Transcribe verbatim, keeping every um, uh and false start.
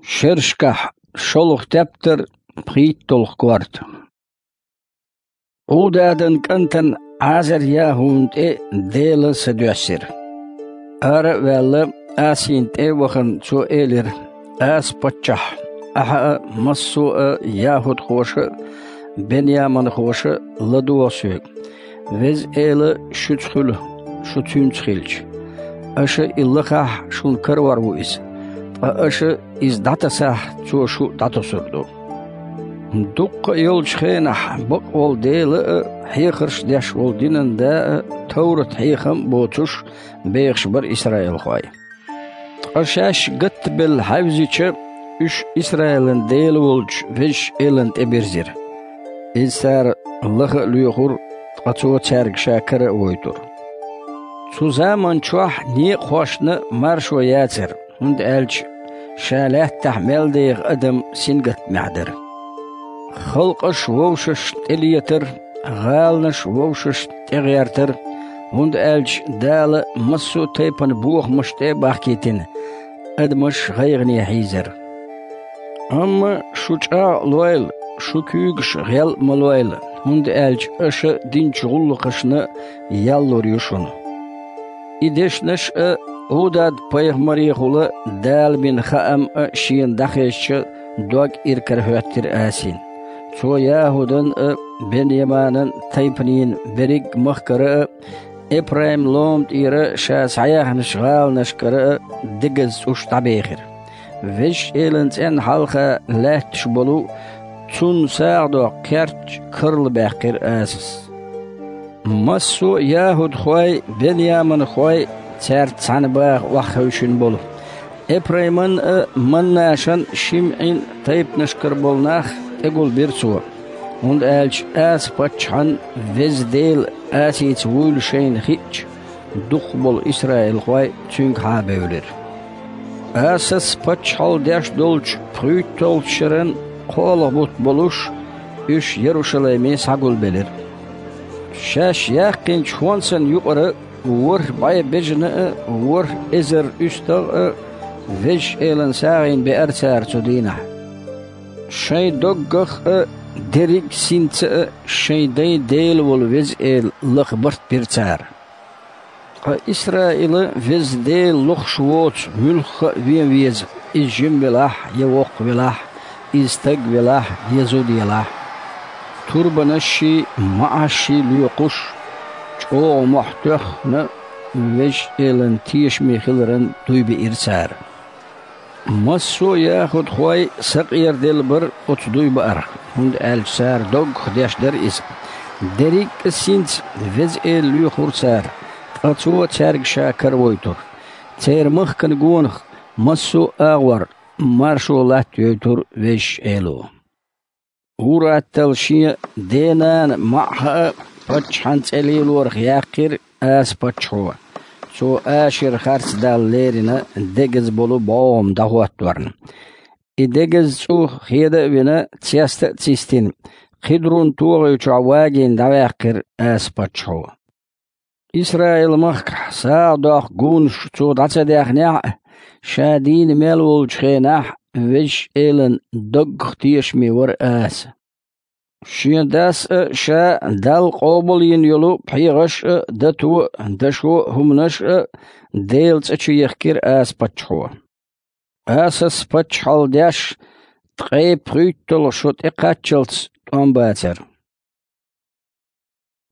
Шершках шолох тептер приттолх кварт. Удаден кантен азер яхунд э дела седюсер. Ара вэлла асинт э вахан цо элер ас пачах. Аха массу яхуд хоша Беньямин хоша ладуасуг. Вез эла шуцхул шуцунцхилч. Аша иллахах шун карварвуис. Аша из датасах цо шу датасурду. Дукка йолчхенах бак вол дела хейхерш дяш вол динен да таурат хейхам боцуш бейхш бар Исраил хвай. Ашаш гат бел хавзича үш Исраилен дела волч веш элен эберзир. Изсар лаха люйхур قطوة تارك شاكر ويتور. سوزامن شوح ني خوشنا مرشو ياتر هند ألج شالات تحمل ديغ أدم سنقت معدر. خلقش ووشش تليتر غالنش ووشش تغيرتر هند ألج دال مسو تيبن بوخ مشتي باكيتين أدمش غيغني حيزر. أما شوچا لويل شوكيغش غيل ملويل هند ألج أشا دين شغل قشنا يالور يشون. إدشنش أوداد بيغمري غلا دال بن خام شين دخيش دوغ إركر هوتر آسين. سو ياهودن بنيامانن تايبنين بريق مخكرا إبراهيم لومت إيرا شاس عياح نشغال نشكرا دقز وش طبيخر. وش إيلنز إن حلقة لا تشبلو تون ساعدو كرت كرل باقر آسس. مسو ياهود خوي بنيامن خوي تار تعنباغ وخوشن بولو. إبراهيمن مناشن شمعين تايب نشكر بولناخ تقول بيرسو. هند ألج آس باتشان وزديل آسي تقول شين خيج دخبول إسرائيل خوي تونك حابولر. آسس باتشال داش دولش بريتول شرن قول بوت بولوش إش يروشلايمي ساقول بلر. شاش يقين شوانسن يقرأ ور باي بجنة ور إزر أستغ وش إلن ساعين بأرسار تدينه. شي دوغخ دريك سينت شي دي ديل والوز إل لخبرت بيرتار. إسرائيل وز ديل لخ شوات ملخ وين ويز إجم بلاح يوق بلاح إستق بلاح يزود يلاح. تربنشي معشي ليقش جو محتخنا وش إلن تيش ميخلرن دوي بإرسار. مسو ياخد خوي سقير دلبر أتدوي بأرخ هند ألسار دوغ خداش در إس دريك السينت وز إل ليخور سار أتو تارك شاكر ويتور تير مخكن قونخ مسو آغور مارشو لات يوتور وش إلو ورا التلشي دينان معها بچحانت إليلور خياقر آس بچحوا سو آشر خارس دال ليرنا دقز بولو باوم دهوات ورن إدقز سو خيدا بنا تيست تيستين خدرون توغي چعواجين دواقر آس بچحوا إسرائيل مخ سادوخ قونش سو دعسا داخناع شادين ملول چخيناح وش إلن دق تيش ميور آس شين داس شا دال قوبلين يلو بحيغش دتو دشو همنش ديل تشي يخكر آس بچحو آسس بچحال داش تقي بريتل شوت اقاتشلت طنباتر